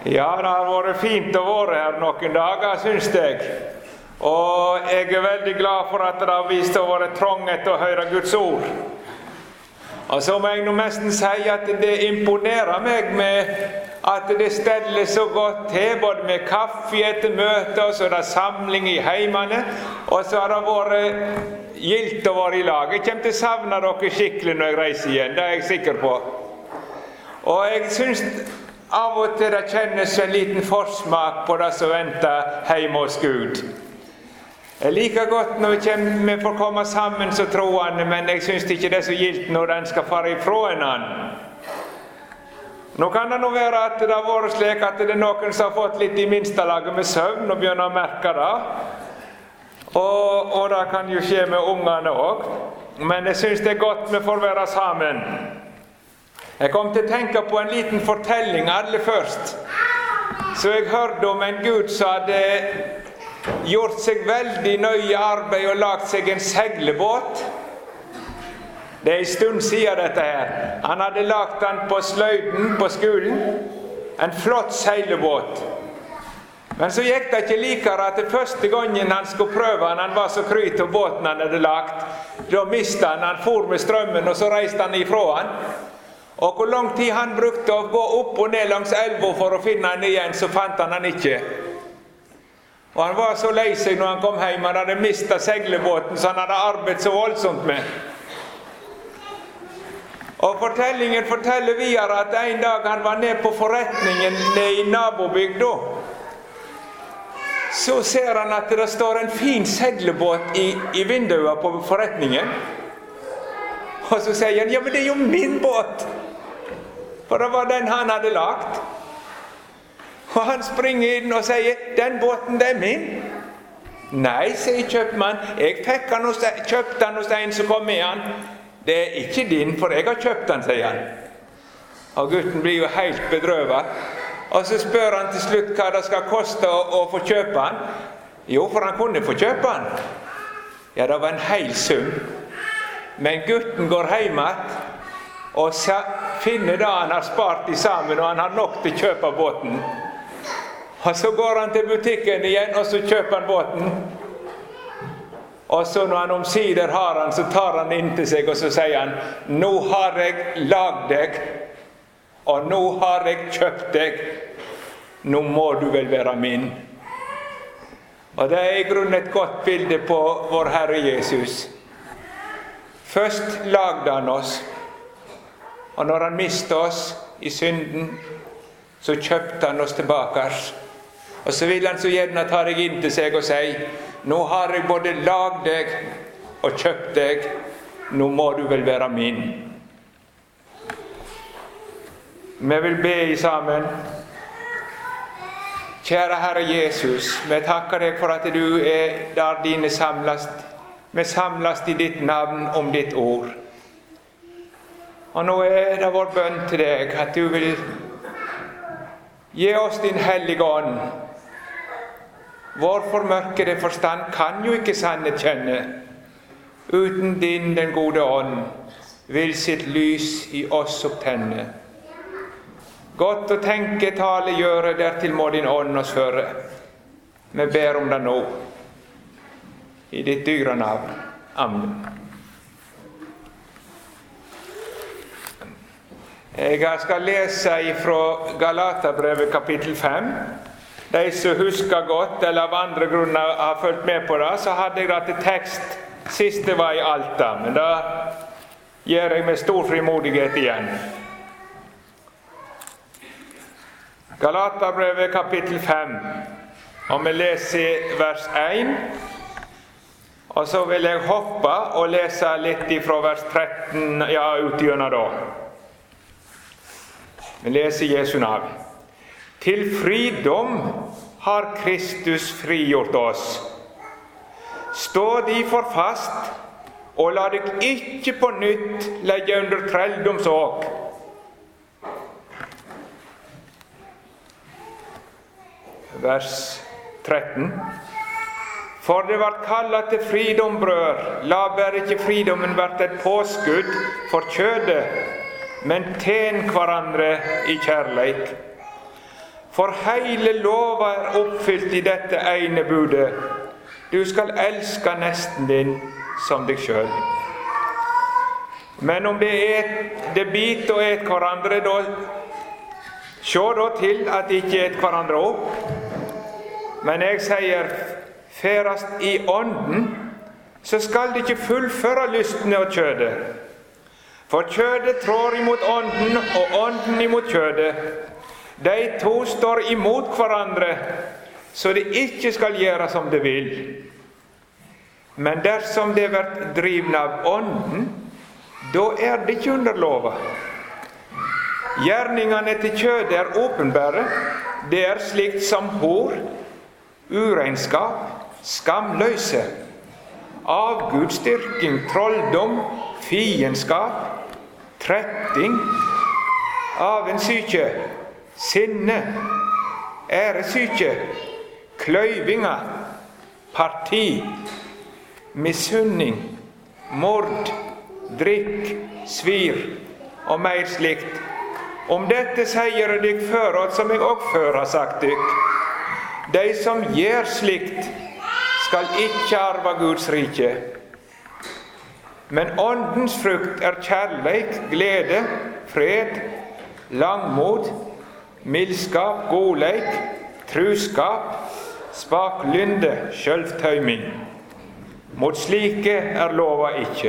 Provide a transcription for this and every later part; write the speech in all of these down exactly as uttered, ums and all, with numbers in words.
Ja, det har vært fint å være her noen dager, synes jeg. Og jeg er veldig glad for at det har vist å være trånget å høre Guds ord. Og så må jeg nå nesten si at det imponerer meg med at det steller så godt til, både med kaffe etter møte, og så er det samling i heimene, og så har det vært gildt å være i lag. Jeg kommer til å savne dere skikkelig når jeg reiser igjen, det er jeg sikker på. Og jeg synes av og til det kjennes en liten forsmak på det som venter hjemme hos Gud. Jeg liker godt når vi, kommer, vi får komme sammen så troende, men jeg synes ikke det er så gildt når den skal fare ifra en annen. Nå kan det nå være at det har vært slik at det er noen som har fått litt i minstelaget med søvn og begynner å merke det. Og, og det kan jo skje med ungene også. Men jeg synes det er godt vi får være sammen. Jeg kom til å tenke på en liten fortelling aller først. Så jeg hørte om en Gud som hadde gjort seg veldig nøye arbeid og lagt seg en seglebåt. Det er en stund siden dette her. Han hadde lagt den på sløyden på skolen. En flott seilebåt. Men så gikk det ikke likere at det første gangen han skulle prøve han, han var så kryt av båten han hadde lagt. Da mistet han, han for med strømmen, og så reiste han ifra han. Og hvor lang tid han brukte å gå opp og ned langs elva for å finne han igjen, så fant han han ikke. Og han var så lei seg når han kom hjem, han hadde mistet seglebåten, så han hadde arbeidet så voldsomt med. Og fortellingen forteller videre at en dag han var ned på forretningen ned i nabobygda. Så ser han at det står en fin seglebåt i, i vinduet på forretningen. Og så sier han, ja, men det er jo min båt. For det var den han hadde lagt. Og han springer inn og sier, den båten det er min. Nei, sier kjøpmann, jeg fikk han hos, kjøpte han hos en som kom med han. Det er ikke din, for jeg har kjøpt den, sier han. Og gutten blir jo helt bedrøvet. Og så spør han til slutt hva det skal koste å, å få kjøpe han. Jo, for han kunne få kjøpe han. Ja, det var en hel sum. Men gutten går hjem og finner det han har spart i sammen, og han har nok til å kjøpe båten. Og så går han til butikken igjen, og så kjøper han båten. Og så når han omsider har han, så tar han inn til seg, og så sier han, nå har jeg lagd deg, og nå har jeg kjøpt deg, nå må du vel være min. Og det er i grunnen et godt bilde på vår Herre Jesus. Først lagde han oss, og når han mistet oss i synden, så kjøpte han oss tilbake. Og så vil han så gjerne ta deg inn til seg og si, nå har jeg både lagd deg og kjøpt deg, nå må du vel være min. Vi vil be i sammen. Kjære Herre Jesus, vi takker deg for at du er der dine samlast. Vi samlast i ditt navn om ditt ord. Og nå er det vår bønn til deg, at du vil gi oss din hellige ånd. Vår formørkede forstand kan jo ikke sannhet kjenne. Uten din, den gode ånd, vil sitt lys i oss opptenne. Godt å tenke, tale, gjøre, dertil må din ånd oss føre. Vi ber om det nå. I ditt dyre navn. Amen. Jeg skal lese fra Galaterbrevet kapittel fem. De som husker godt, eller av andre grunner har fulgt med på det, så hadde jeg det til tekst sist det var i Alta, men da gjør jeg med stor frimodighet igjen. Galaterbrevet kapittel fem, og vi leser vers én, og så vil jeg hoppe og lese litt fra vers tretten, ja, utgjennom da. Vi leser Jesu navn. Til fridom har Kristus frigjort oss. Stå derfor fast, og la deg ikke på nytt legge under trelldomsåk. Vers tretten. For det vart kallet til fridom, brød. La bare ikke fridommen vært et påskudd for kjødet, men tjen hverandre i kjærleik. For hele lova er oppfylt i dette ene budet. Du skal elske nesten din som deg selv. Men om det, et, det bit og et hverandre, da, se da til at de ikke et hverandre opp. Men jeg sier, ferast i ånden, så skal de ikke fullføre lystene og kjødet. For kjødet trår imot ånden, og ånden imot kjødet. De to står imot hverandre, så de ikke skal gjøre som de vil. Men dersom de blir drivne av ånden, da er det ikke under lova. Gjerningene til kjødet er åpenbare. Det er slikt som hor, uregnskap, skamløse, avgudsdyrking, trolldom, fiendskap, tretting, avundsjuke, sinne, æresyke, kløyvinger, parti, misunning, mord, drikk, svir og mer slikt. Om dette sier dykk føråt, som jeg også før har sagt dykk. De som gjør slikt, skal ikke arve Guds rike. Men åndens frukt er kjærleik, glede, fred, langmod, mildskap, godleik, truskap, spaklynde, sjølvtøyming. Mot slike er lova ikke.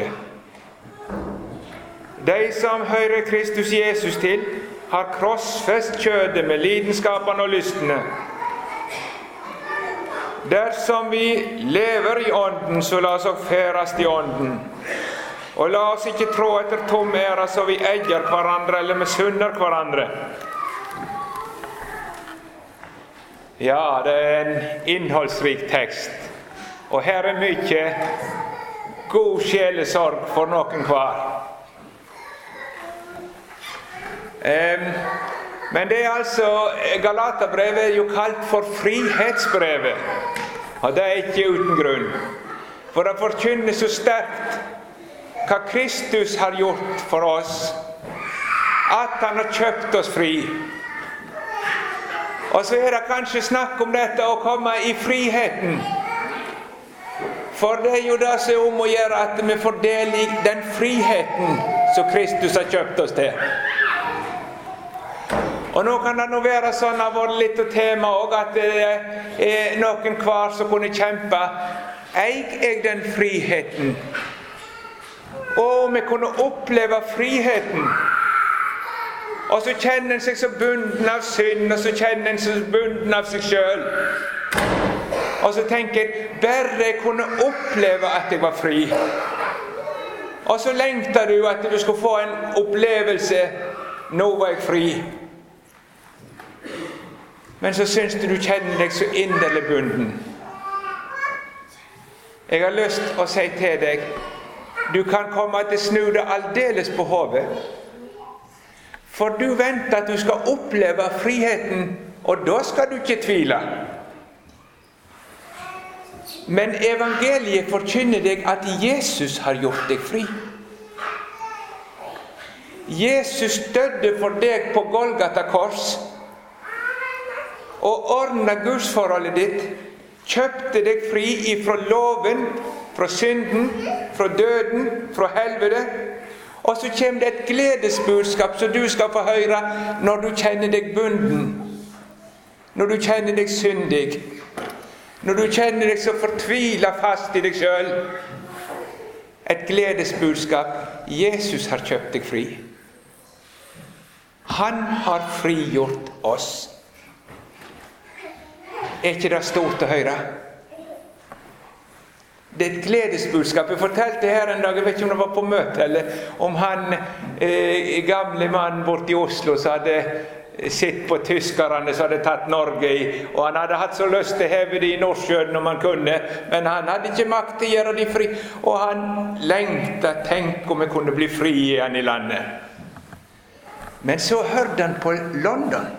De som hører Kristus Jesus til, har krossfest kjødet med lidenskapene og lystene. Dersom vi lever i ånden, så la oss også ferast i ånden. Og la oss ikke trå etter tom ære, så vi egger hverandre eller misunner hverandre. Ja, det er en innholdsrik tekst. Og her er mye god sjelesorg for noen hver. Um, men det er altså, Galaterbrevet er jo kalt for frihetsbrevet. Og det er ikke uten grunn. For det forkynner så sterkt hva Kristus har gjort for oss. At han har kjøpt oss fri. Og så er det kanskje snakk om dette å komme i friheten. For det er jo det som er om å gjøre at vi får del i den friheten som Kristus har kjøpt oss til. Og nå kan det nå være sånn av vårt litt tema også, at det er noen hver som kunne kjempe. Eig jeg den friheten? Og vi kunne oppleve friheten. Og så kjenner en seg så bunden av synd, og så kjenner en seg så bunden av seg selv. Og så tenker jeg, bare jeg kunne oppleve at jeg var fri. Og så lengter du at du skulle få en opplevelse, nå var jeg fri. Men så synes du du kjenner deg så inderlig bunden. Jeg har lyst til å si til deg, du kan komme til å snu det aldeles på hodet. For du venter at du skal oppleve friheten, og da skal du ikke tvile. Men evangeliet forkynner deg at Jesus har gjort deg fri. Jesus døde for deg på Golgata kors, og ordnet gudsforholdet ditt, kjøpte deg fri ifra loven, fra synden, fra døden, fra helvete. Og så kommer det et gledesbudskap som du skal få høre når du kjenner deg bunden, når du kjenner deg syndig, når du kjenner deg så fortvilet fast i deg selv. Et gledesbudskap. Jesus har kjøpt deg fri. Han har frigjort oss. Er ikke det stort å høre? Det er et gledesbudskap. Jeg fortalte her en dag, jeg vet ikke om det var på møte, eller om han eh, gamle mann borte i Oslo som hadde sitt på tyskerne som hadde tatt Norge i, og han hadde hatt så lyst til å heve det i Nordsjøen om han kunne, men han hadde ikke makt til å gjøre de fri, og han lengtet, tenk om jeg kunne bli fri igjen i landet. Men så hørte han på London.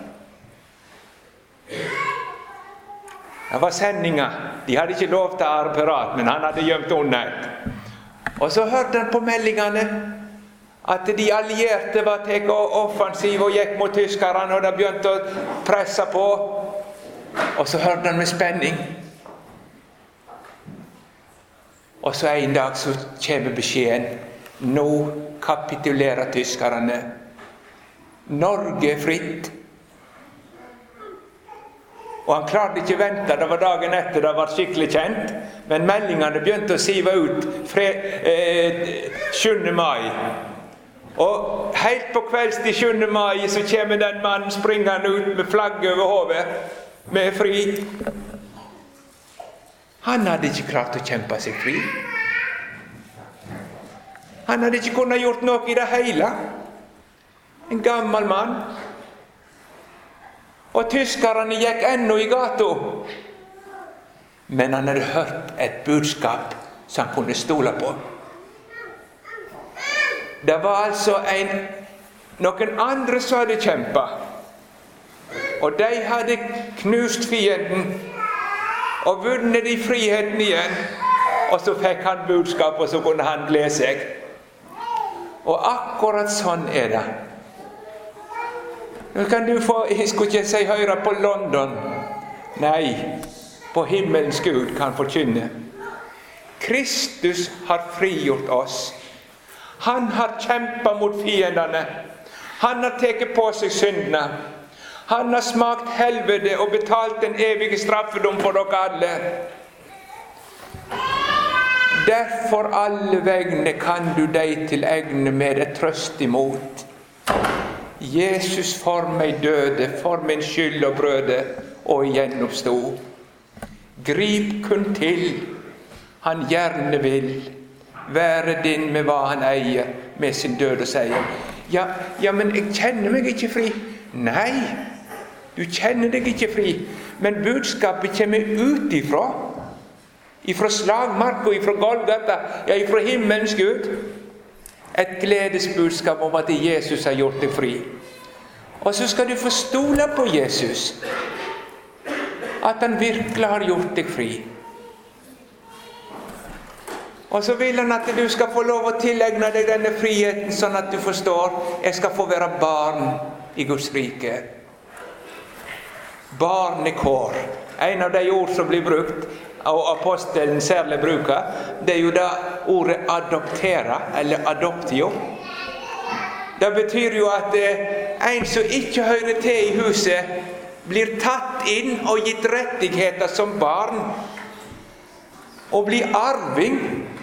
Det var sendinger. De hadde ikke lov til apparat, men han hadde gjemt unna et. Og så hørte han på meldingene at de allierte var tatt offensiv og gikk mot tyskerne, og de begynte å presse på. Og så hørte han med spenning. Og så en dag så kommer beskjeden. Nå kapitulerer tyskerne. Norge er fritt. Og han klarte ikke vente, det var dagen etter det var skikkelig kjent. Men meldingene begynte å sive ut fred, eh, sjuende mai. Og helt på kvelds til sjuende mai så kommer den mannen springende ut med flagget over hodet, med fri. Han hadde ikke klart å kjempe seg fri. Han hadde ikke kunnet gjort noe i det hele. En gammel mann. Og tyskerne gikk ennå i gata. Men han hadde hørt et budskap som han kunne stole på. Det var altså en, noen andre som hadde kjempet. Og de hadde knust fienden og vunnet i friheten igjen. Og så fikk han budskap, og så kunne han glede seg. Og akkurat sånn er det. Nå kan du få, jeg skulle ikke si høre på London. Nei, på himmelens Gud kan forkynne. Kristus har frigjort oss. Han har kjempet mot fiendene. Han har tatt på seg syndene. Han har smakt helvete og betalt den evige straffedom for dere alle. Derfor alle vegne kan du deg til egne med et trøst imot. Jesus for meg døde, for min skyld og brøde, og gjenoppstod. Grip kun til, han gjerne vil være din med hva han eier, med sin død og seier. Ja, ja, men jeg kjenner meg ikke fri. Nei, du kjenner deg ikke fri, men budskapet kommer ut ifra. Ifra slagmark og ifra Golgata, ja, ifra himmelens Gud. Et gledesbudskap om at Jesus har gjort deg fri. Og så skal du få stole på Jesus. At han virkelig har gjort deg fri. Og så vil han at du skal få lov å tilegne deg denne friheten, sånn at du forstår, jeg skal få være barn i Guds rike. Barnekår. En av de ord som blir brukt, og apostelen særlig bruker, det er jo da ordet adoptere, eller adoptio. Det betyr jo at en som ikke hører til i huset, blir tatt inn og gitt rettigheter som barn, og blir arving.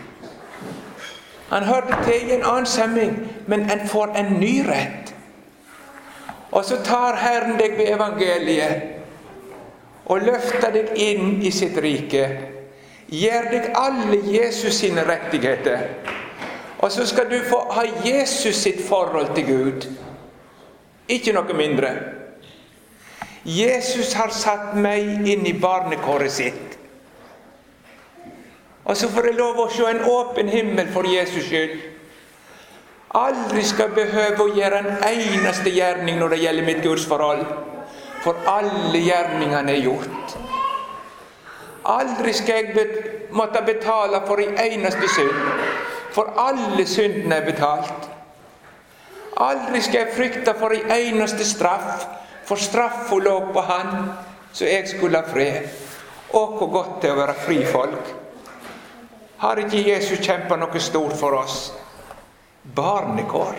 Han hørte til i en annen sammenheng, men en får en ny rett. Og så tar Herren deg ved evangeliet, og løfter deg inn i sitt rike, gir deg alle Jesus sine rettigheter, og så skal du få ha Jesus sitt forhold til Gud, ikke noe mindre. Jesus har satt meg inn i barnekåret sitt, og så får jeg lov å se en åpen himmel for Jesus skyld. Aldri skal behøve å gjøre en eneste gjerning når det gjelder mitt gudsforhold, for alle gjerningene er gjort. Aldri skal jeg bet- måtte betale for en eneste synd, for alle syndene er betalt. Aldri skal jeg frykte for en eneste straff, for straffa lå på han, så jeg skulle ha fred. Og hvor godt det er å være fri folk. Har ikke Jesus kjempet noe stort for oss? Barnekår.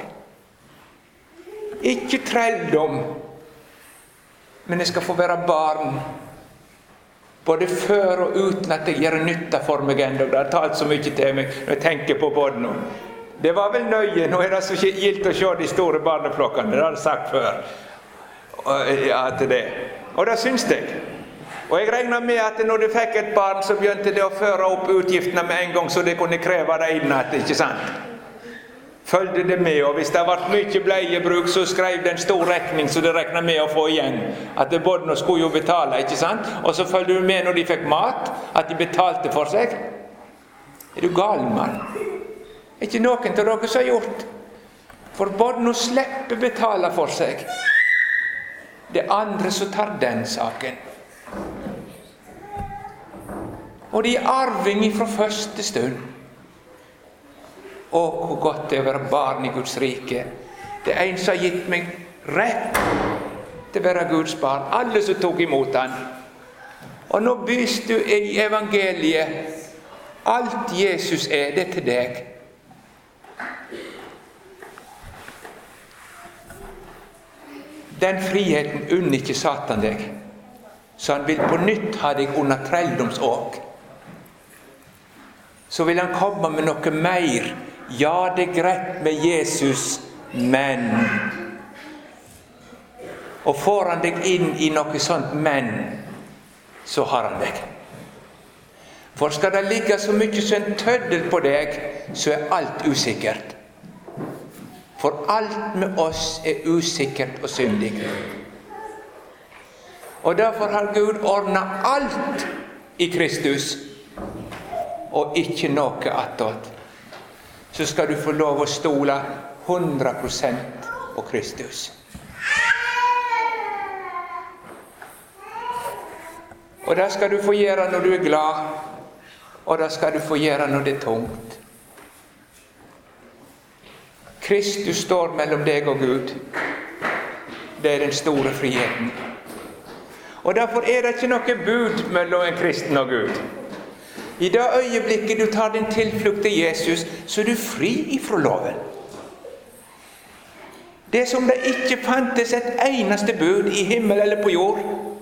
Ikke trelldom, men jeg skal få være barn, både før og uten at det gjør nytte for meg enda. Det har talt så mye til meg når jeg tenker på både nå. Det var vel nøye, nå er det så gildt å se de store barneflokkene, det har jeg sagt før. Og, ja, til det. Og det syns jeg. Og jeg regner med at når du fikk et barn, så begynte det å føre opp utgiftene med en gang, så det kunne kreve det inn at, ikke sant? Følgde det med, og hvis det har vært mye bleiebruk, så skrev det en stor rekning, så det regnet med å få igjen. At det både skulle jo betale, ikke sant? Og så følgde du med når de fikk mat, at de betalte for seg. Er du gal, mann? Er ikke noen til dere som har gjort? For både nå slipper betale for seg. Det andre så tar den saken. Og de er arving fra første stund. Å, hvor godt det er å være barn i Guds rike. Det er en som har gitt meg rett til å være Guds barn. Alle som tok imot han. Og nå bys du i evangeliet. Alt Jesus er, det til deg. Den friheten unner ikke Satan deg, så han vil på nytt ha deg under trelldomsåk. Så vil han komme med noe mer. Ja, det er greit med Jesus, men. Og får han deg inn i noe sånt men, så har han deg. For skal det ligge så mye som en tøddel på deg, så er alt usikkert. For alt med oss er usikkert og syndig. Og derfor har Gud ordnet alt i Kristus, og ikke noe attåt. Så skal du få lov å stole hundre prosent på Kristus. Og det skal du få gjøre når du er glad, og det skal du få gjøre når det er tungt. Kristus står mellom deg og Gud. Det er den store friheten. Og derfor er det ikke noe bud mellom en kristen og Gud. I det øyeblikket du tar din tilflukt til Jesus, så er du fri ifra loven. Det er som det ikke fantes et eneste bud i himmel eller på jord.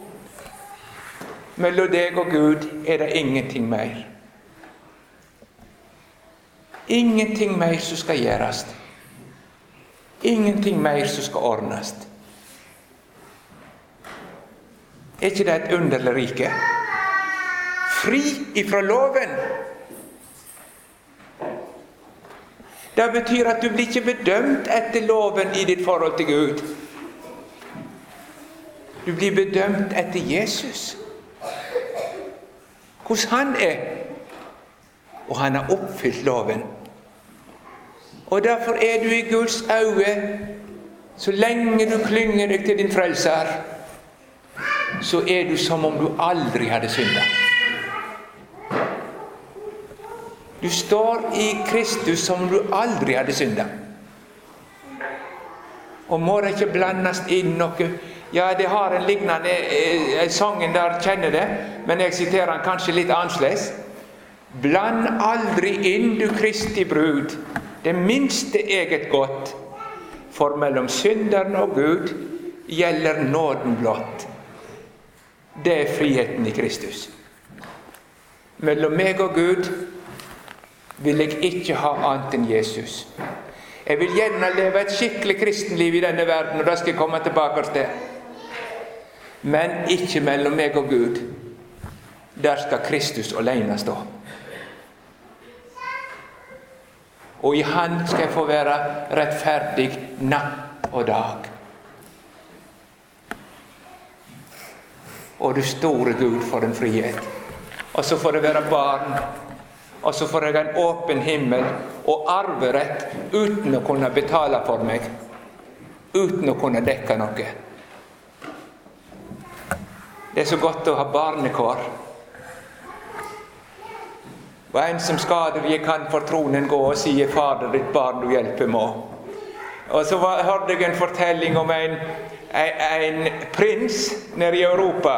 Mellom deg og Gud er det ingenting mer. Ingenting mer som skal gjøres. Ingenting mer som skal ordnes. Er ikke det et underlig rike? Fri ifra loven. Det betyr at du blir ikke bedømt etter loven i ditt forhold til Gud. Du blir bedømt etter Jesus. Hvordan han er. Og han har oppfylt loven. Og derfor er du i Guds øye, så lenge du klynger deg til din frelser, så er du som om du aldri hadde syndet. Du står i Kristus som om du aldri hadde syndet. Og må det ikke blandes inn noe. Ja, det har en lignende eh, sangen der kjenner det, men jeg siterer den kanskje litt annerledes. Bland aldri inn du Kristi brud, det minste eget godt, for mellom synderen og Gud gjelder nåden blott. Det er friheten i Kristus. Mellom meg og Gud vil jeg ikke ha annet enn Jesus. Jeg vil gjerne leve et skikkelig kristenliv i denne verden, og det skal jeg komme tilbake til. Men ikke mellom meg og Gud. Der skal Kristus alene stå. Og i han skal jeg få være rettferdig natt og dag. Og du store Gud for en frihet. Og så får jeg være barn. Og så får jeg en åpen himmel og arverett uten å kunne betale for meg. Uten å kunne dekke noe. Det er så godt å ha barnekår. Og en som skader, jeg kan for tronen gå og si, Fader, ditt barn du hjelper må. Og så var, hørte jeg en fortelling om en, en, en prins nede i Europa.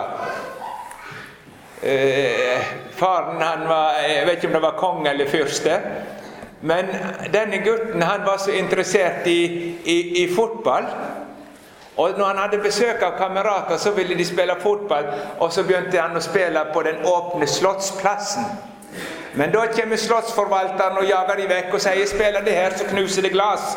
Eh, faren, han var, jeg vet ikke om det var konge eller fyrste, men denne gutten, han var så interessert i, i, i fotball. Og når han hadde besøk av kamerater, så ville de spille fotball, og så begynte han å spille på den åpne slottsplassen. Men da kommer slottsforvalteren og jager de vekk og sier, spiller det her, så knuser det glas.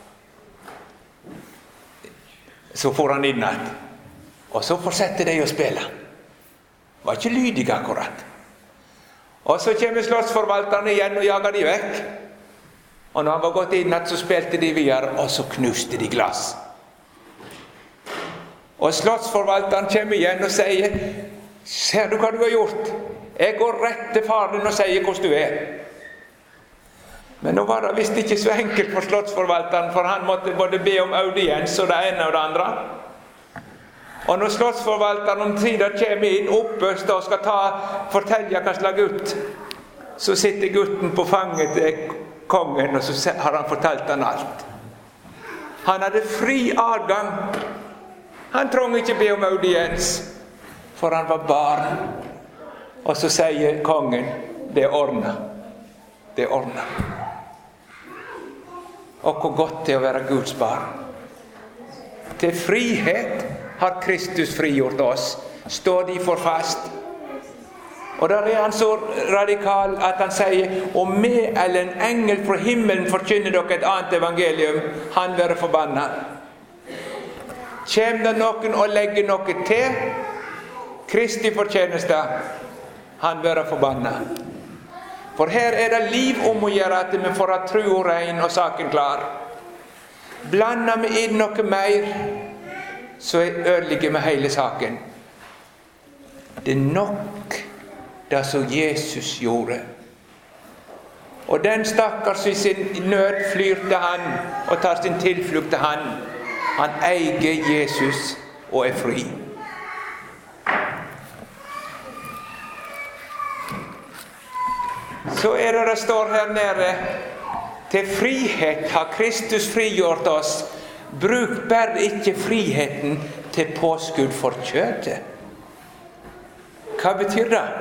Så får han inn at, og så fortsetter de å spille. Var ikke lydig akkurat. Og så kommer slottsforvalteren igjen og jager de vekk. Og når han var gått inn at, så spilte de videre, og så knuste de glas. Og slottsforvalteren kommer igjen og sier, ser du hva du har gjort? Jeg går rett til faren og sier hvordan du er. Men nå var det visst ikke så enkelt for slottsforvalteren, for han måtte både be om audiens og det ene og det andre. Og når slottsforvalteren om tiden kommer inn oppøst og skal ta, fortelle hva slag gutt, så sitter gutten på fanget til kongen, og så har han fortalt han alt. Han hadde fri adgang. Han trengte ikke be om audiens, for han var barn. Og så sier kongen, det er ordnet. Det er ordnet. Og hvor godt det er å være Guds barn. Til frihet har Kristus frigjort oss. Stå de for fast. Og der er han så radikal at han sier, om meg eller en engel fra himmelen forkynner dere et annet evangelium, han være forbannet. Kjem det noen og legger noe til Kristi fortjeneste, han være forbannet. For her er det liv om å gjøre at vi får ha tro og regn og saken klar. Blander vi inn noe mer, så ødelegger vi hele saken. Det er nok det som Jesus gjorde. Og den stakkars i sin nød flyr til han og tar sin tilflukt til han. Han eier Jesus og er fri. Så er det det står her nede, til frihet har Kristus frigjort oss. Bruk bare ikke friheten til påskudd for kjøttet. Hva betyr det?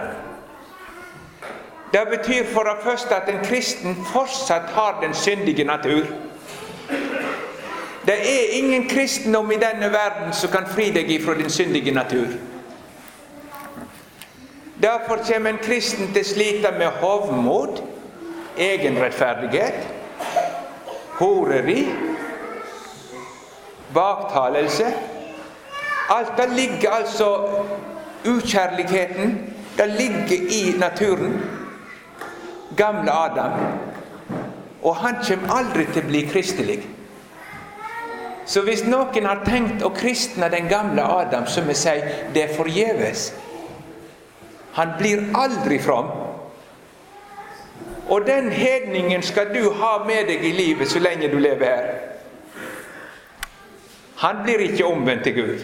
Det betyr for det første at en kristen fortsatt har den syndige natur. Det er ingen kristendom i denne verden som kan fri deg ifra din syndige natur. Derfor kommer en kristen til slite med hovmod, egenrettferdighet, horeri, baktalelse. Alt det ligger altså, ukjærligheten, det ligger i naturen. Gamle Adam. Og han kommer aldri til å bli kristelig. Så hvis noen har tenkt å kristne den gamle Adam, så må jeg si, det er forgjeves. Han blir aldri from. Og den hedningen skal du ha med deg i livet så lenge du lever her. Han blir ikke omvendt til Gud.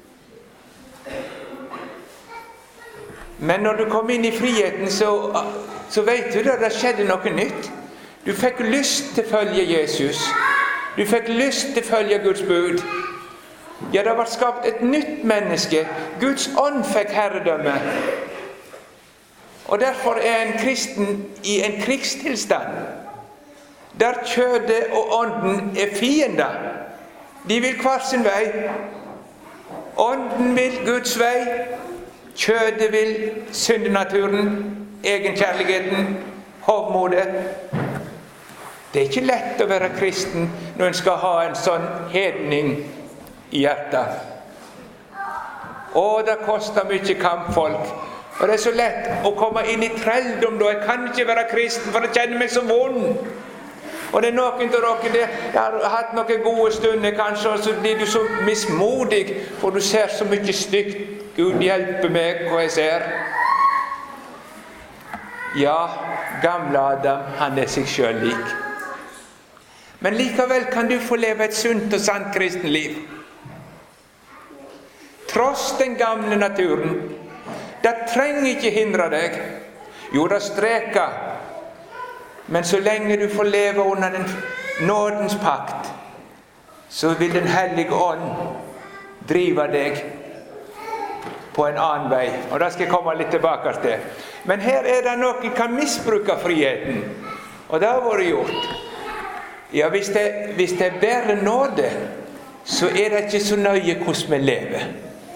Men når du kom inn i friheten, så, så vet du da, det skjedde noe nytt. Du fikk lyst til å følge Jesus. Du fikk lyst til å følge Guds bud. Ja, det var skapt et nytt menneske. Guds ånd fikk herredømme. Og derfor er en kristen i en krigstilstand, der kjødet og ånden er fiender. De vil hver sin vei. Ånden vil Guds vei. Kjødet vil syndenaturen, egenkjærligheten, hovmodet. Det er ikke lett å være kristen når en skal ha en sånn hedning i hjertet. Og det koster mye kampfolk. Og det er så lett å komme inn i trelldom da. Jeg kan ikke være kristen, for jeg kjenner meg så vond. Og det er noen til dere, det, jeg har hatt noen gode stunder kanskje, og så blir du så mismodig, for du ser så mye stygt. Gud hjelper meg hva jeg ser. Ja, gamle Adam, han er seg selv lik. Men likevel kan du få leve et sunt og sant kristenliv. Tross den gamle naturen. Det trenger ikke hindre deg. Jo, det streker. Men så lenge du får leve under den nådens pakt, så vil den hellige ånd drive deg på en annen vei. Og det skal jeg komme litt tilbake til. Men her er det noen som kan misbruke friheten. Og det har vært gjort. Ja, hvis det, hvis det er bare nåde, så er det ikke så nøye hvordan vi lever.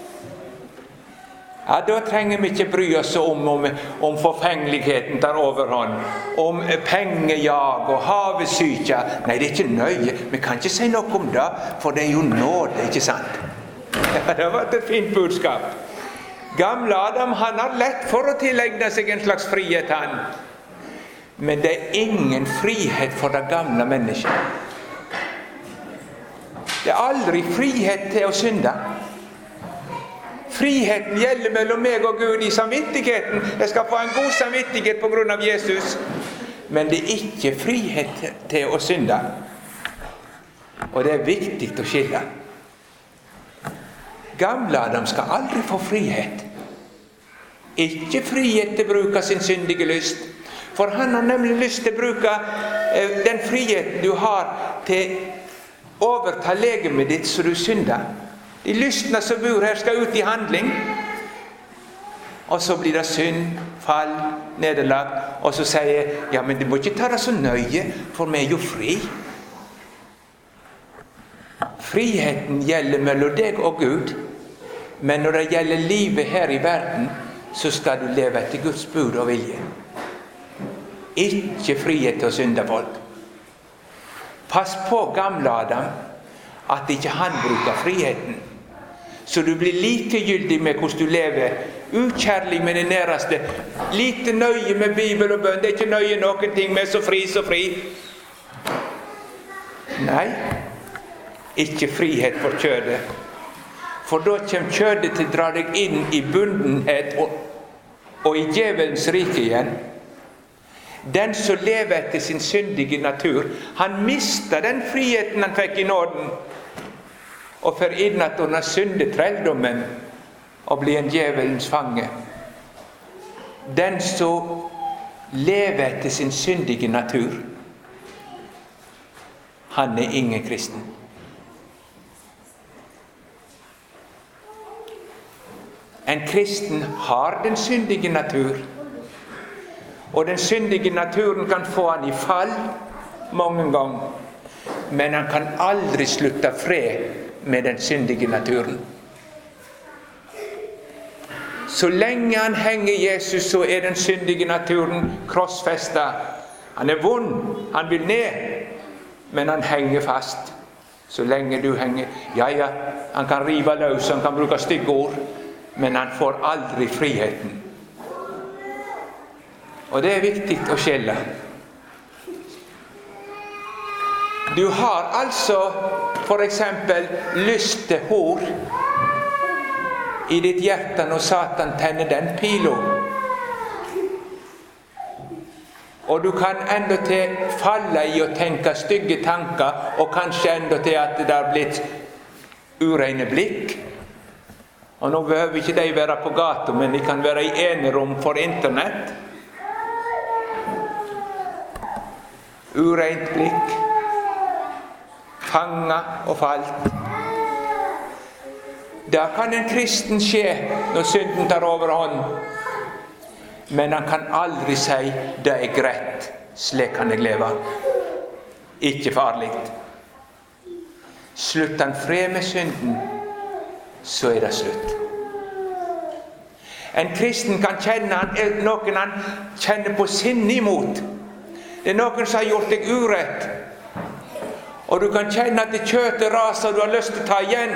Ja, da trenger vi ikke bry oss om, om, om forfengeligheten tar overhånd, om pengejag og havesykja. Nei, det er ikke nøye. Vi kan ikke si noe om det, for det er jo nåde, ikke sant? Det har vært et fint budskap. Gamle Adam, han har lett for å tilegne seg en slags frihet, han. Men det er ingen frihet for det gamle mennesket. Det er aldri frihet til å synde. Friheten gjelder mellom meg og Gud i samvittigheten. Jeg skal få en god samvittighet på grunn av Jesus. Men det er ikke frihet til å synde. Og det er viktig å skille. Gamle Adam skal aldri få frihet. Ikke frihet til å bruke sin syndige lyst. For han har nemlig lyst til å bruke den friheten du har til å overta legemet ditt så du synder. De lystne som bor her skal ut i handling, og så blir det synd, fall, nederlag, og så sier jeg, ja, men du må ikke ta det så nøye, for vi er jo fri. Friheten gjelder mellom deg og Gud, men når det gjelder livet her i verden, så skal du leve etter Guds bud og vilje. Ikke frihet til å synde folk. Pass på gamle Adam, at ikke han bruker friheten. Så du blir likegyldig med hvordan du lever, ukjærlig med det næreste, lite nøye med Bibel og bønn, det er ikke nøye noen ting med så fri, så fri. Nei, ikke frihet for kjødet. For da kommer kjødet til å dra deg inn i bundenhet og, og i djevelens rike igjen. Den som lever etter sin syndige natur, han mister den friheten han fikk i nåden, og får inn at under syndetrelldommen og blir en djevelens fange. Den som lever etter sin syndige natur, han er ingen kristen. En kristen har den syndige natur, og den syndige naturen kan få han i fall mange ganger, men han kan aldri slutte fred med den syndige naturen. Så lenge han henger Jesus, så er den syndige naturen krossfestet. Han er vond, han vil ned, men han henger fast. Så lenge du henger, ja ja, han kan rive løs, han kan bruke stygge ord, men han får aldri friheten. Og det er viktig å skille. Du har altså for eksempel lyst til hår i ditt hjerte når Satan tenner den pilo. Og du kan enda til falle i å tenke stygge tanker, og kanskje enda til at det har blitt ureine blikk. Og nå behøver ikke de være på gata, men de kan være i enerom for internett. Ureint blikk, fanga og falt. Da kan en kristen skje når synden tar overhånd. Men han kan aldri si, det er greit, slik kan jeg leve. Ikke farlig. Slutt han fred med synden, så er det slutt. En kristen kan kjenne noen han kjenner på sinne imot. Det er noen som har gjort deg urett, og du kan kjenne at det kjøtet raser, og du har lyst til å ta igjen.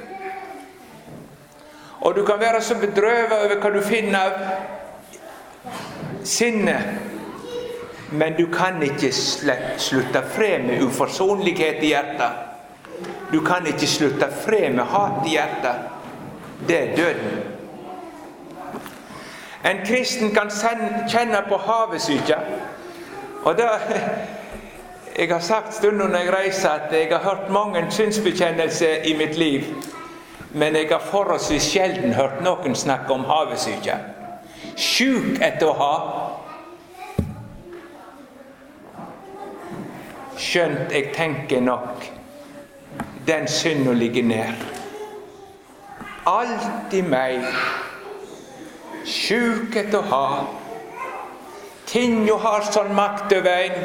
Og du kan være så bedrøvet over hva du finner av sinne, men du kan ikke slutte fred med uforsonlighet i hjertet. Du kan ikke slutte fred med hat i hjertet. Det er døden. En kristen kan kjenne på havesyke. Og da, jeg har sagt stunden når jeg reiser at jeg har hørt mange synsbekjennelser i mitt liv, men jeg har forholdsvis sjelden hørt noen snakke om havesyke. Sjuk etter å ha. Skjønt jeg tenker nok, den synden ligger ned. Alt i meg, sjuk etter å ha. Ting jo har sånn makt over en.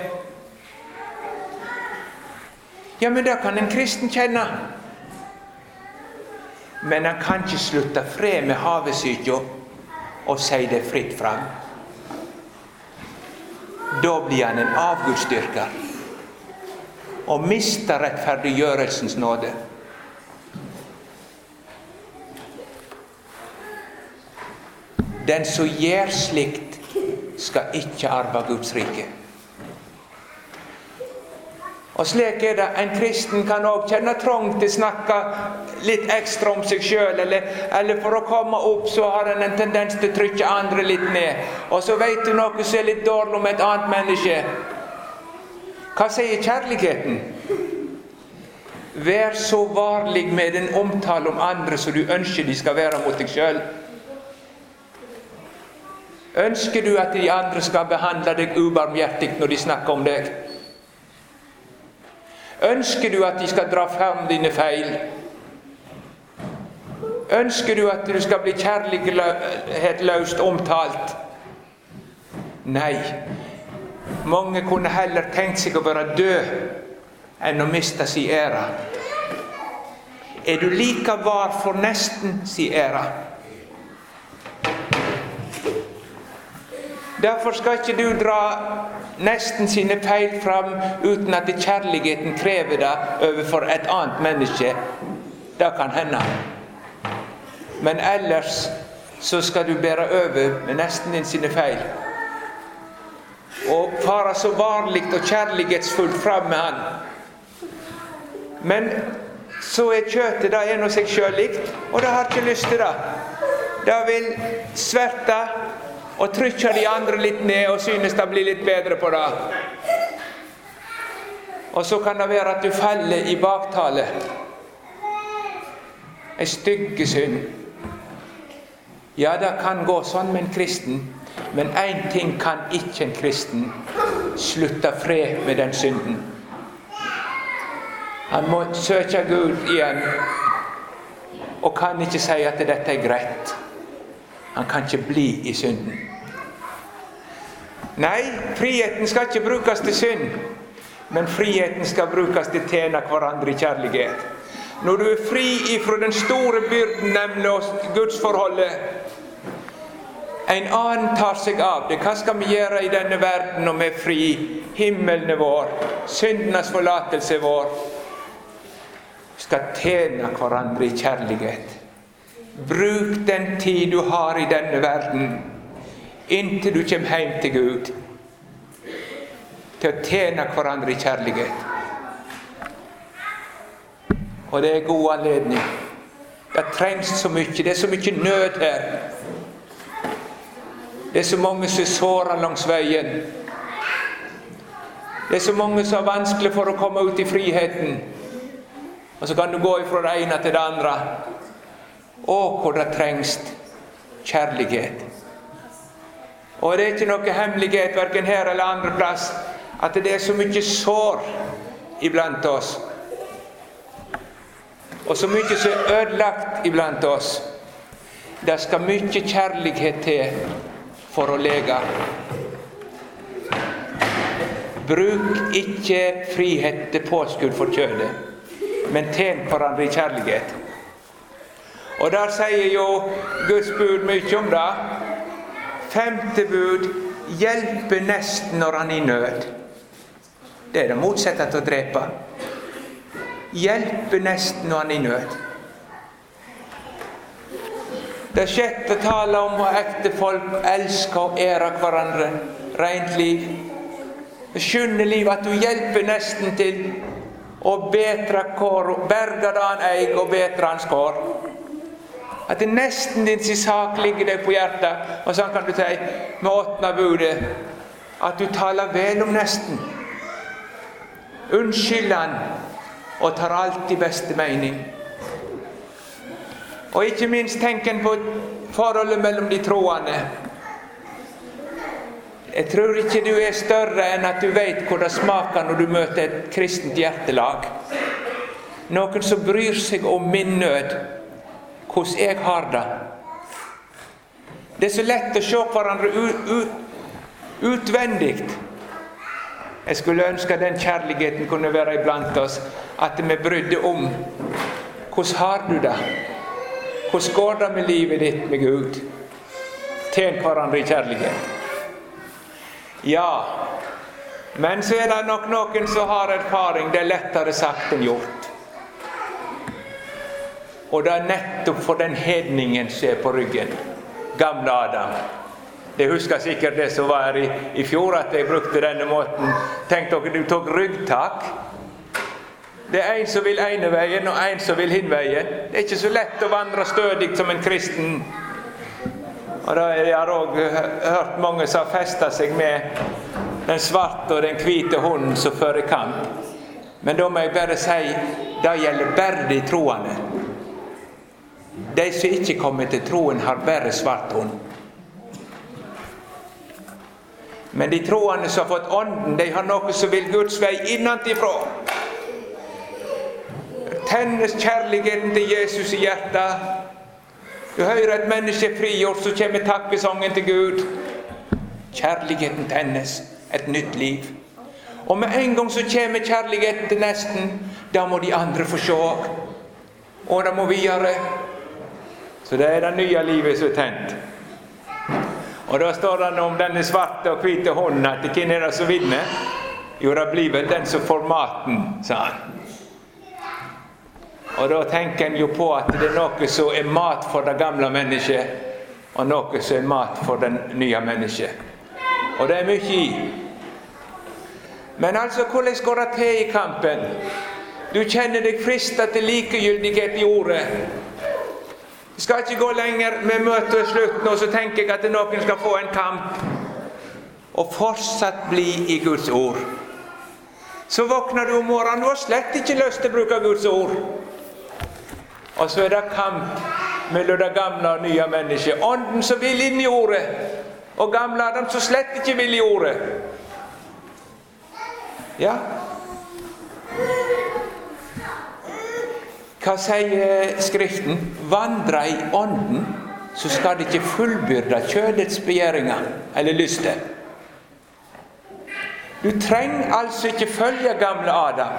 Ja, men det kan en kristen kjenne. Men han kan ikke slutte fred med havesyke og si det fritt fram. Da blir han en avgudsdyrker og mister rettferdiggjørelsens nåde. Den som gjør slikt, skal ikke arve Guds rike. Og slik er det, en kristen kan også kjenne trang til å snakke litt ekstra om seg selv, eller, eller for å komme opp så har han en tendens til å trykke andre litt ned. Og så vet du noe som er litt dårlig om et annet menneske. Hva sier kjærligheten? Vær så varlig med den omtale om andre som du ønsker de skal være mot deg selv. Ønsker du at de andre skal behandle deg ubarmhjertig når de snakker om deg? Ønsker du at de skal dra frem dine feil? Ønsker du at du skal bli kjærlighetsløst omtalt? Nei. Mange kunne heller tenkt seg å være død enn å miste sin ære. Er du like var for nesten sin ære? Derfor skal ikke du dra nesten sine feil fram uten at kjærligheten krever det overfor et annet menneske. Det kan hende. Men ellers så skal du bære over med nesten din sine feil. Og fara så varligt og kjærlighetsfullt fram med han. Men så er kjøttet, det er noe seg selv likt, og det har ikke lyst til det. Det vil sverte og trykke de andre litt ned og synes det blir litt bedre på det. Og så kan det være at du faller i baktale. En stygge synd. Ja, det kan gå sånn med en kristen, men en ting kan ikke en kristen: slutte fred med den synden. Han må søke Gud igjen, og kan ikke si at dette er greit. Han kan ikke bli i synden. Nei, friheten skal ikke brukes til synd, men friheten skal brukes til å tjene hverandre i kjærlighet. Når du er fri ifra den store byrden, nemlig gudsforholdet, en annen tar seg av det. Hva skal vi gjøre i denne verden når vi er fri? Himmelen er vår, syndenes forlatelse er vår. Vi skal tjene hverandre i kjærlighet. Bruk den tid du har i denne verden, inntil du kommer hjem til Gud, til å tjene hverandre i kjærlighet. Og det er god anledning. Det trengs så mye, det er så mye nød her. Det er så mange som er såret langs veien. Det er så mange som er vanskelig for å komme ut i friheten. Og så kan du gå fra det ene til det andre. Og hvor det trengs kjærlighet. Og det er ikke noe hemmelighet, hverken her eller andre plass, at det er så mye sår iblant oss. Og så mye som er ødelagt iblant oss. Det skal mye kjærlighet til for å lege. Bruk ikke frihet til påskudd for kjødet, men tjen hverandre i kjærlighet. Og der sier jo Guds bud mye om det. Femte bud: hjelpe nesten når han er i nød. Det er det motsatte til å drepe. Hjelpe nesten når han er i nød. Det sjette taler om å ekte folk elsker og ære hverandre, rent liv. Det sjuende liv, at du hjelper nesten til å betre kår, berge det han eier og betre hans kår. At det nesten din sin sak ligger deg på hjertet, og sånn kan du si med åttende budet, at du taler vel om nesten. Unnskyld han, og tar alltid beste mening. Og ikke minst tenken på forholdet mellom de troende. Jeg tror ikke du er større enn at du vet hvor det smaker når du møter et kristent hjertelag. Noen som bryr seg om min nød, hvordan jeg har det. Det er så lett å se hverandre ut, ut, utvendig. Jeg skulle ønske den kjærligheten kunne være iblant oss, at vi brydde om. Hvordan har du det? Hvordan går det med livet ditt med Gud? Tjen hverandre i kjærlighet. Ja, men så er det nok noen som har erfaring. Det er lettere sagt enn gjort. Og det er nettopp for den hedningen som er på ryggen. Gamle Adam. Jeg husker sikkert det som var i, i fjor, at jeg brukte denne måten. Tenk dere, du tok ryggtak. Det er en som vil ene veien, og en som vil hin veien. Det er ikke så lett å vandre stødig som en kristen. Og da har jeg også hørt mange som har festet seg med den svarte og den hvite hunden som fører kamp. Men da må jeg bare si, det gjelder bare de troende. De som ikke kommer til troen har bare svart hund. Men de troende som har fått ånden, de har noe som vil Guds vei innantifra. tennes kjærligheten til Jesus i hjertet. Du hører et menneske frigjort, så kommer takkesongen til Gud. Kjærligheten tennes, et nytt liv. Og med en gang så kommer kjærligheten til nesten, da må de andre få se. Og da må vi gjøre. Så det er det nye livet som er tent. Og da står det om denne svarte og hvite hånden, at hvem er det som vinner? Jo, det blir vel den som får maten, sa han. Og da tenker en jo på at det er noe som er mat for det gamle mennesket, og noe som er mat for det nye mennesket. Og det er mye i. Men altså, hvordan går det til i kampen? Du kjenner deg fristet til likegyldighet i ordet. Jeg skal ikke gå lenger med møtet og slutten, og så tenker jeg at noen skal få en kamp. Og fortsatt bli i Guds ord. Så våkner du om morgenen, du har slett ikke lyst til å bruke Guds ord. Og så er det kamp mellom det gamle og nye mennesket. Ånden som vil inn i ordet, og gamle Adam som slett ikke vil i ordet. Ja. Hva sier Skriften? Vandre i ånden, så skal det ikke fullbyrde kjødets begjæringer eller lyster. Du trenger altså ikke følge gamle Adam.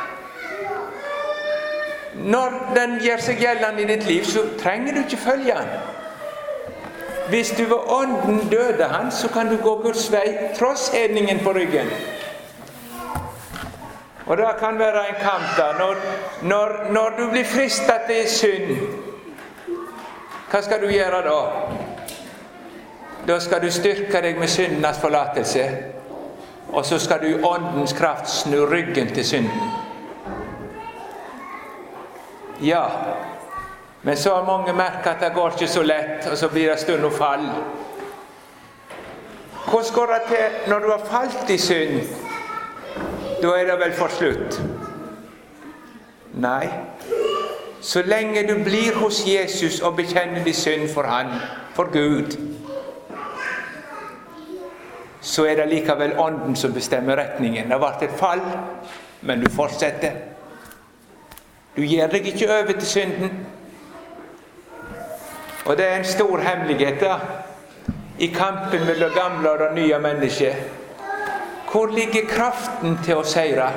Når den gjør seg gjeldende i ditt liv, så trenger du ikke følge han. Hvis du ved ånden døde han, så kan du gå Guds vei tross hedningen på ryggen. Og det kan være en kamp da. Når, når, når du blir fristet til synd, hva skal du gjøre da? Da skal du styrke deg med syndenes forlatelse, og så skal du i åndens kraft snu ryggen til synden. Ja, men så har mange merket at det går ikke så lett, og så blir det stund og fall. Hvordan går det til når du har falt i synd? Da er det vel for slutt. Nei. Så lenge du blir hos Jesus og bekjenner din synd for han, for Gud, så er det likevel ånden som bestemmer retningen. Det har vært et fall, men du fortsetter. Du gir deg ikke over til synden. Og det er en stor hemmelighet da, i kampen mellom det gamle og det nye mennesket. Hvor ligger kraften til å seire?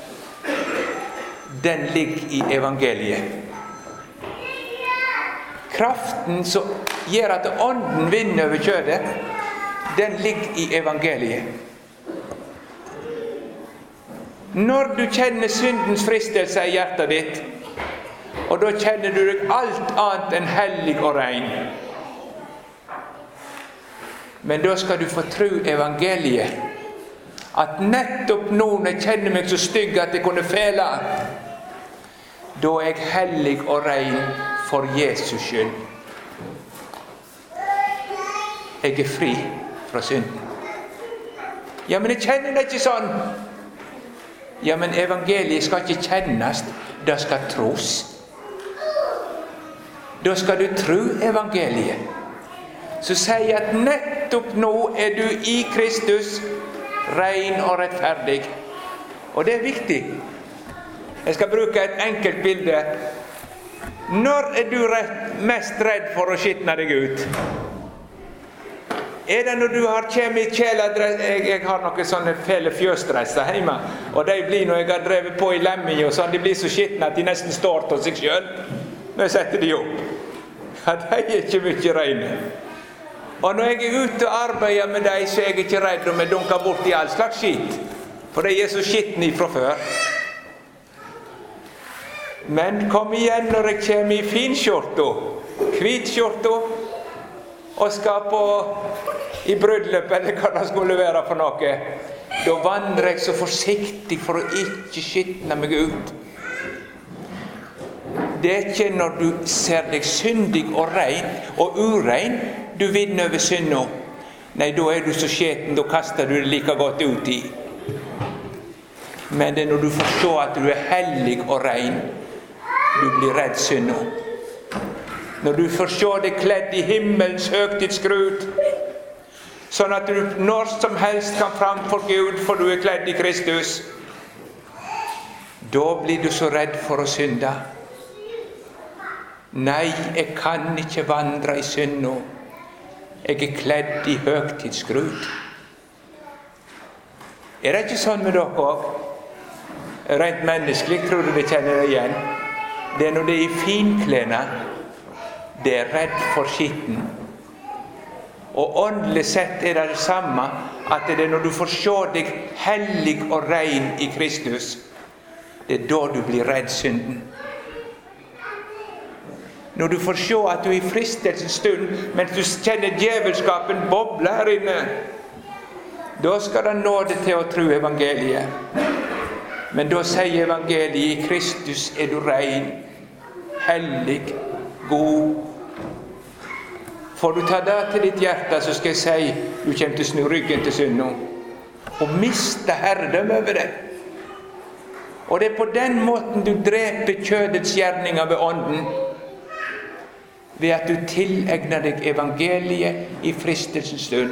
Den ligger i evangeliet. Kraften som gjør at ånden vinner over kjødet, den ligger i evangeliet. Når du kjenner syndens fristelse i hjertet ditt, og da kjenner du deg alt annet enn hellig og rein, men da skal du få tro evangeliet, at nettopp nå når jeg kjenner meg så stygg at jeg kunne fele, da er jeg hellig og rein for Jesus skyld. Jeg er fri fra synden. Ja, men jeg kjenner det ikke sånn. Ja, men evangeliet skal ikke kjennes, det skal tros. Da skal du tro evangeliet. Så sier jeg at nettopp nå er du i Kristus, rein og rettferdig. Og det er viktig. Jeg skal bruke et enkelt bilde. Når er du rett, mest redd for å skitne deg ut? Er det når du har kommet i kjeledress? Jeg, jeg har noen sånne fele fjøsdresser hjemme, og de blir når jeg har drevet på i lemming og sånn, de blir så skitne at de nesten står til seg selv når jeg setter de opp. Ja, de er ikke mye reine. Og når jeg er ute og arbeider med deg, så er jeg ikke redd om jeg dunker bort i all slags skitt. For de er så skittne fra før. Men kom igjen når jeg kommer i finskjorta, hvitskjorta, og skal på i bryllup, eller hva det skulle være for noe. Da vandrer jeg så forsiktig for å ikke skitne meg ut. Det er ikke når du ser deg syndig og rein og urein, du vinner over synda. Nei, da er du så skjeten, da kaster du det like godt ut i. Men det er når du forstår at du er hellig og rein, du blir redd synda. Når du forstår deg kledd i himmelens høgtidsgrud, sånn at du når som helst kan fram for Gud, for du er kledd i Kristus, Da blir du så redd for å synde. Nei, jeg kan ikke vandre i synd nå. Jeg er kledd i høgtidsskrud. Er det ikke sånn med dere også? Rent menneskelig tror du det kjenner det igjen. Det er når det er i finklene, det er redd for skitten. Og åndelig sett er det det samme, at det er når du får se deg hellig og rein i Kristus, det er da du blir redd synden. Når du får se at du er i fristelsens stund, mens du kjenner djevelskapen boble her inne, da skal det nåde til å tro evangeliet. Men da sier evangeliet, i Kristus er du rein, hellig, god. Får du ta det til ditt hjerte, så skal jeg si, du kommer til å snu ryggen til synd nå. Og miste herredømme over det. Og det er på den måten du dreper kjødets gjerninger ved ånden, ved at du tilegner deg evangeliet i fristelsens stund.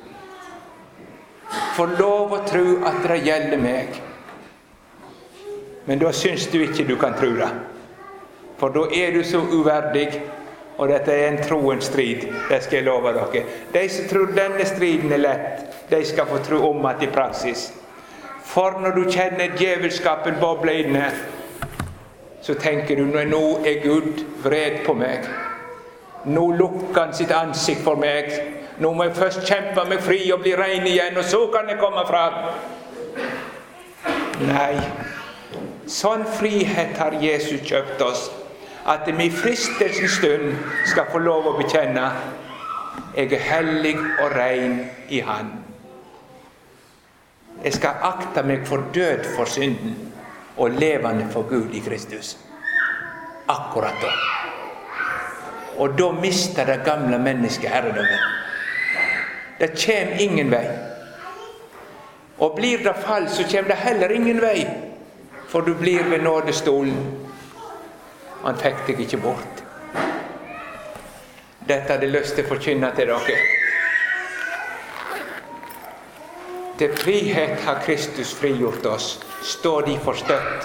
Får lov å tro at det gjelder meg. Men da syns du ikke du kan tro det. For da er du så uverdig, og dette er en troens strid, det skal jeg love dere. De som tror denne striden er lett, de skal få tro om at i praksis. For når du kjenner djevelskapen boble inne, så tenker du, nå er Gud vred på meg. Nå lukker han sitt ansikt for meg. Nå må jeg først kjempe meg fri og bli rein igjen, og så kan jeg komme fram. Nei, sånn frihet har Jesus kjøpt oss, at vi i fristelsens stund skal få lov å bekjenne, jeg er hellig og rein i Han. Jeg skal akte meg for død for synden, og levende for Gud i Kristus. Akkurat da. Og da mister det gamle mennesket herredømme. Det kommer ingen vei. Og blir det fall, så kommer det heller ingen vei. For du blir ved nådestolen. Han fikk deg ikke bort. Dette hadde jeg lyst til å forkynne til dere. Til frihet har Kristus frigjort oss. Stå de forstøtt,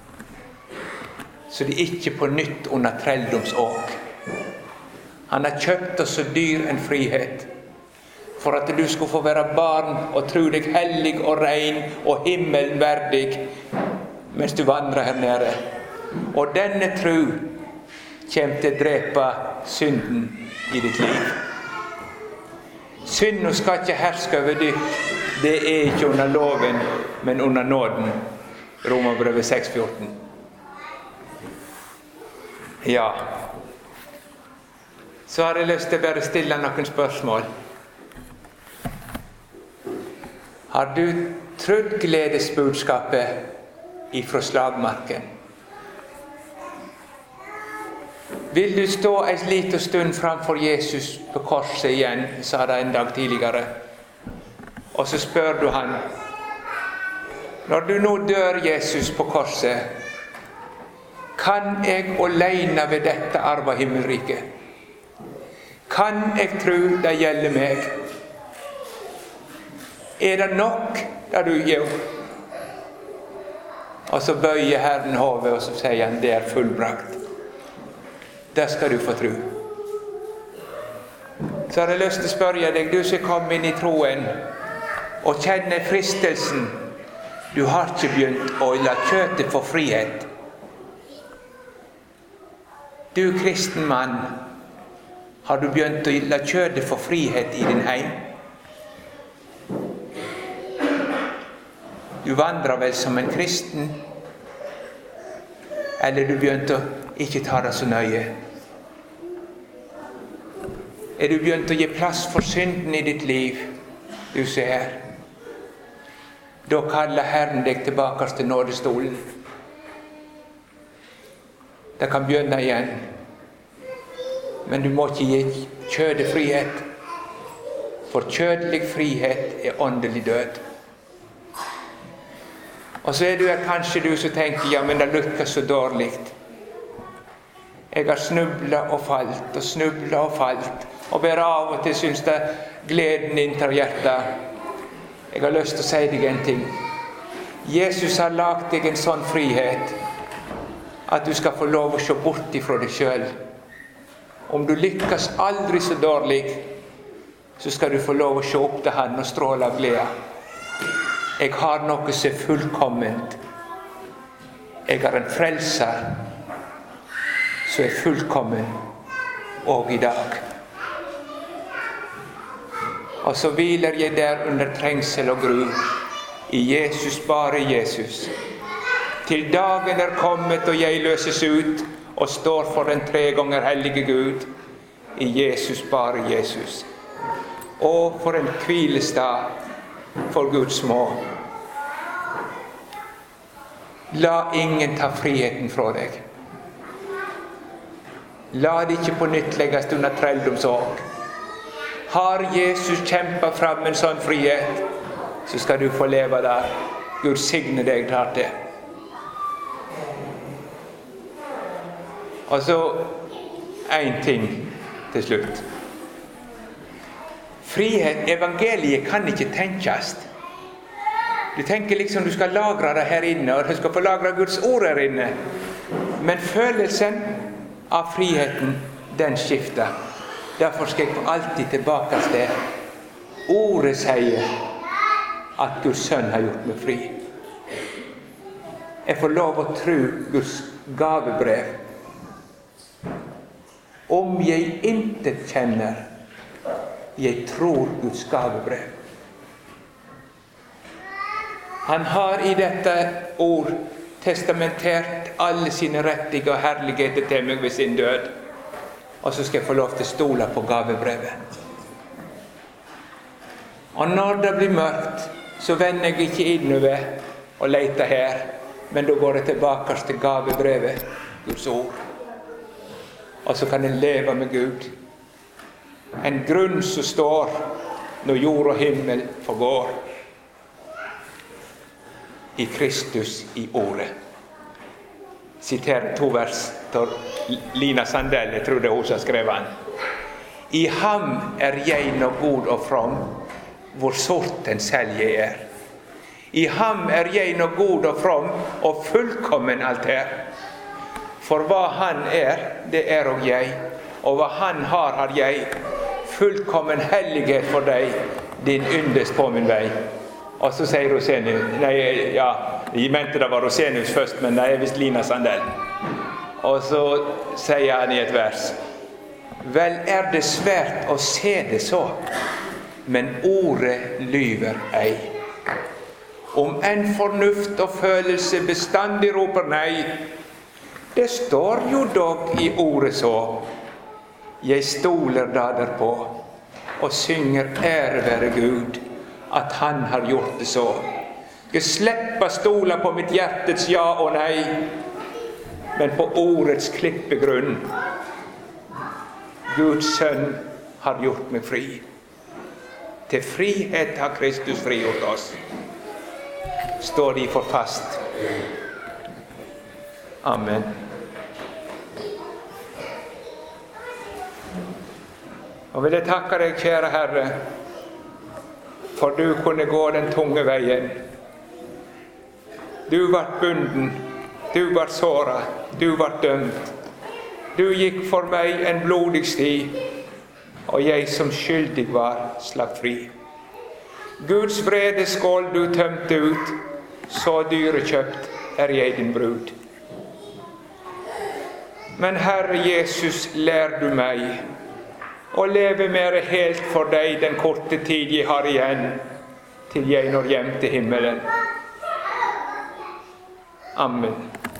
så de ikke på nytt under trelldomsåk. Han har kjøpt oss så dyr en frihet, for at du skulle få være barn og tro deg hellig og rein og himmelen verdig, mens du vandrer her nede. Og denne tro kommer til å drepe synden i ditt liv. Synden skal ikke herske over dyrt. Det er ikke under loven, men under nåden. Romerbrevet seks fjorten. Ja. Så har jeg lyst til å bare stille noen spørsmål. Har du trodd gledesbudskapet ifra slagmarken? Vil du stå en liten stund framfor Jesus på korset igjen, sa det en dag tidligere, og så spør du han, når du nå dør, Jesus, på korset, kan jeg alene ved dette arve himmelriket? Kan jeg tro det gjelder meg? Er det nok det du gjør? Og så bøyer Herren hodet, og så sier han, det er fullbrakt. Det skal du få tro. Så har jeg lyst til å spørre deg, du som kom inn i troen, og kjenner fristelsen. Du har ikke begynt å la kjøttet få frihet. Du kristen mann, har du begynt å la kjøttet få frihet i din heim? Du vandrer vel som en kristen, eller du begynt å ikke ta det så nøye? Er du begynt å gi plass for synden i ditt liv, du ser? Da kaller Herren deg tilbake til nådestolen. Det kan begynne igjen. Men du må ikke gi kjødet frihet. For kjødelig frihet er åndelig død. Og så er du kanskje du som tenker, ja, men det lykkes så dårlig. Jeg har snublet og falt, og snublet og falt. Og bare av og til synes det gleden inntar hjertet. Jeg har lyst til å si deg en ting. Jesus har lagt deg en sånn frihet at du skal få lov å se bort ifra deg selv. Om du lykkes aldri så dårlig, så skal du få lov å se opp til han og stråle av glede. Jeg har noe som er fullkomment. Jeg har en frelser som er fullkommen og i dag. Og så hviler jeg der under trengsel og gru, i Jesus, bare Jesus. Til dagen er kommet og jeg løses ut og står for den tre ganger hellige Gud, i Jesus, bare Jesus. Og for en hvilestad for Guds små. La ingen ta friheten fra deg. La det ikke på nytt legges under trelldomsåk. Har Jesus kjempet fram en sånn frihet, så skal du få leve der. Gud signe deg der til. Og så en ting til slutt. Frihet, evangeliet kan ikke tenkes. Du tenker liksom du skal lagre det her inne, og du skal få lagre Guds ord her inne. Men følelsen av friheten, den skifter. Derfor skal jeg alltid tilbake til det. Ordet sier at Guds sønn har gjort meg fri. Jeg får lov å tro Guds gavebrev. Om jeg intet kjenner, jeg tror Guds gavebrev. Han har i dette ord testamentert alle sine rettige og herligheter til meg ved sin død. Og så skal jeg få lov til å stole på gavebrevet. Og når det blir mørkt, så vender jeg ikke innover og leter her, men da går jeg tilbake til gavebrevet, Guds ord. Og så kan jeg leve med Gud. En grunn som står når jord og himmel forgår. I Kristus i ordet. Siterer to vers til Lina Sandell, jeg tror det er hun som har skrevet han. I ham er jeg nå god og from, hvor sorten selv jeg er. I ham er jeg nå god og from, og fullkommen alt her. For hva han er, det er og jeg, og hva han har, har jeg. Fullkommen hellighet for deg, din yndest på min vei. Og så sier Rosenius, nei, ja, jeg mente det var Rosenius først, men det er vist Lina Sandell. Og så sier han i et vers, vel er det svært å se det så, men ordet lyver ei. Om en fornuft og følelse bestandig roper nei, det står jo dog i ordet så. Jeg stoler da derpå, og synger ære være Gud, at han har gjort det så. Jeg slipper stola på mitt hjertets ja og nei, men på ordets klippegrunn. Guds sønn har gjort meg fri. Til frihet har Kristus frigjort oss. Står de for fast. Amen. Og vil jeg takke deg, kjære Herre, for du kunne gå den tunge veien. Du var bunden, du var såret, du var dømt. Du gikk for meg en blodig sti, og jeg som skyldig var slapp fri. Guds vredeskål du tømte ut, så dyrekjøpt er jeg din brud. Men Herre Jesus, lær du meg og leve mer helt for deg den korte tid jeg har igjen, til jeg når hjem til himmelen. Amen.